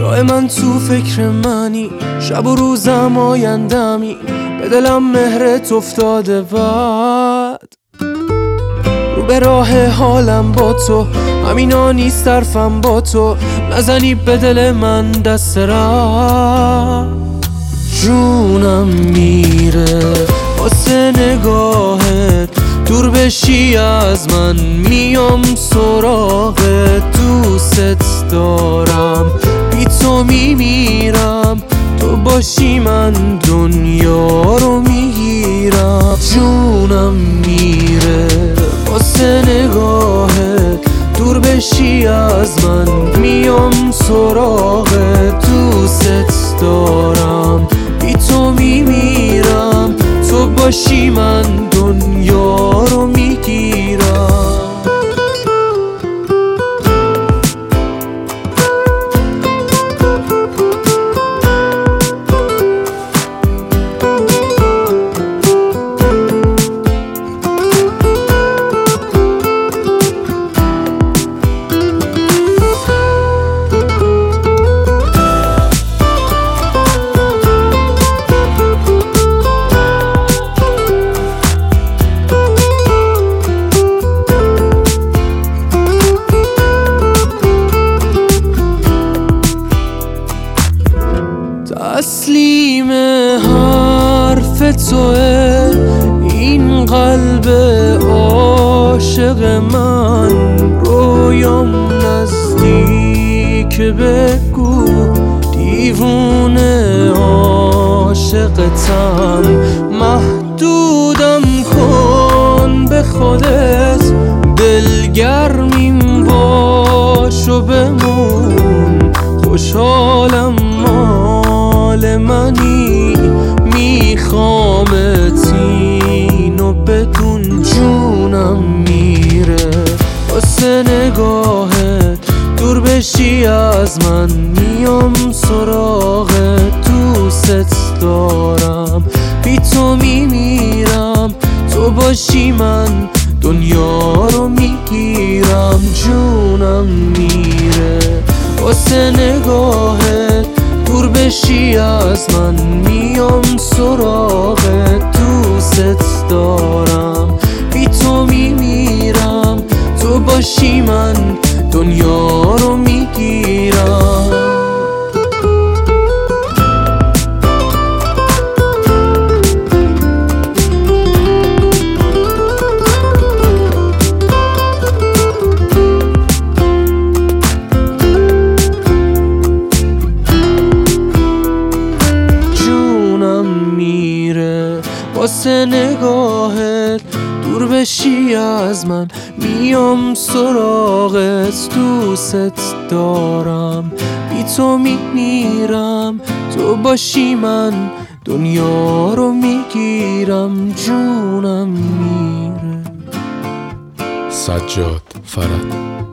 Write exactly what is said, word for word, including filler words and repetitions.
دائما تو فکر منی، شب و روزم آیندمی، به دلم مهرت افتاده بد. رو به راه حالم با تو، همینا نیست طرفم با تو، نزنی به دل من دست رد. جونم میره واسه نگاهت، دور بشی از من میام سراغت. دوست دارم بی تو میمیرم، تو باشی من دنیا رو میگیرم. جونم میره واسه نگاهت، دور بشی از من میام سراغت. دوست دارم بی تو میمیرم، تو باشی من دنیا رو میگیرم. تسلیم حرف توه این قلب عاشق من، رویام نزدیک بگو دیوونه عاشقتم. محدودم کن به خودت، دلگرمیم باش و بمون. خوشحالم مال منی، میخوامت اینو بدون. جونم میره واسه نگاهت، دور بشی از من میام سراغت. دوست دارم بی تو میمیرم، تو باشی من دنیا رو میگیرم. جونم میره واسه نگاهت، دور بشی از من میام سراغت. دوست دارم بی تو میمیرم، تو باشی من دنیا رو میگیرم. واسه نگاهت، دور بشی از من میام سراغت. دوست دارم بی تو میمیرم، تو باشی من دنیا رو میگیرم. جونم میره. سجاد فرد.